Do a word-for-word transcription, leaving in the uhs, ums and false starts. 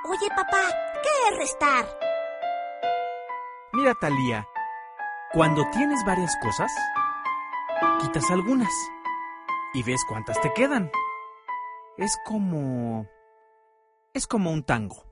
Oye, papá, ¿qué es restar? Mira, Thalía, cuando tienes varias cosas, quitas algunas y ves cuántas te quedan. Es como... es como un tango.